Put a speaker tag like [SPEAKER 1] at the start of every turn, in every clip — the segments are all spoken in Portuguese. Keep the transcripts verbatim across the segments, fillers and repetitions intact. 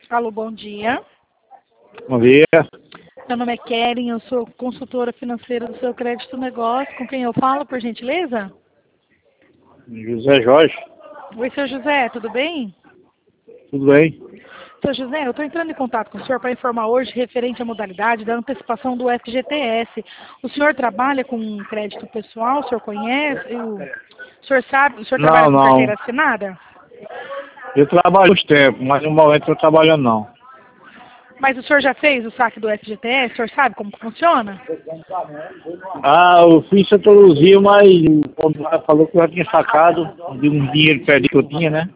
[SPEAKER 1] Alô, bom dia.
[SPEAKER 2] Bom dia.
[SPEAKER 1] Meu nome é Keren, eu sou consultora financeira do Seu Crédito Negócio. Com quem eu falo, por gentileza?
[SPEAKER 2] José Jorge.
[SPEAKER 1] Oi, seu José, tudo bem?
[SPEAKER 2] Tudo bem?
[SPEAKER 1] Seu José, eu estou entrando em contato com o senhor para informar hoje referente à modalidade da antecipação do F G T S. O senhor trabalha com crédito pessoal? O senhor conhece? O, o senhor sabe? O senhor trabalha
[SPEAKER 2] Não,
[SPEAKER 1] com
[SPEAKER 2] não.
[SPEAKER 1] carteira assinada?
[SPEAKER 2] Eu trabalho uns tempos, mas no momento eu estou trabalhando não.
[SPEAKER 1] Mas o senhor já fez o saque do F G T S? O senhor sabe como que funciona?
[SPEAKER 2] Ah, eu fiz Santa Luzia, mas o homem falou que eu já tinha sacado de um dinheiro perdido que eu tinha, né?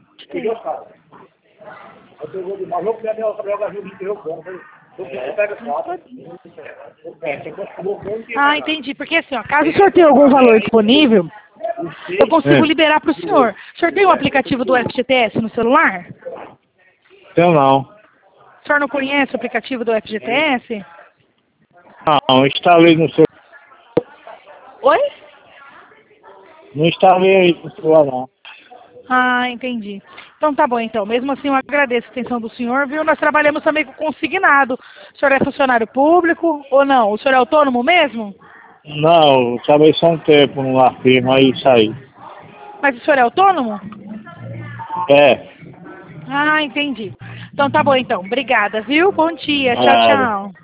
[SPEAKER 1] Ah, entendi. Porque assim, ó, caso o senhor tenha algum valor disponível, eu consigo
[SPEAKER 2] É.
[SPEAKER 1] liberar para o senhor. O senhor tem o aplicativo do F G T S no celular?
[SPEAKER 2] Então não.
[SPEAKER 1] O senhor não conhece o aplicativo do F G T S?
[SPEAKER 2] Não, instalei no seu.
[SPEAKER 1] Oi?
[SPEAKER 2] Não instalei aí no celular não.
[SPEAKER 1] Ah, entendi. Então tá bom, então. Mesmo assim, eu agradeço a atenção do senhor, viu? Nós trabalhamos também com consignado. O senhor é funcionário público ou não? O senhor é autônomo mesmo?
[SPEAKER 2] Não, eu trabalhei só um tempo numa firma aí saí.
[SPEAKER 1] Mas o senhor é autônomo?
[SPEAKER 2] É,
[SPEAKER 1] Ah, entendi. Então tá bom, então. Obrigada, viu? Bom dia. Tchau,
[SPEAKER 2] nada.
[SPEAKER 1] tchau.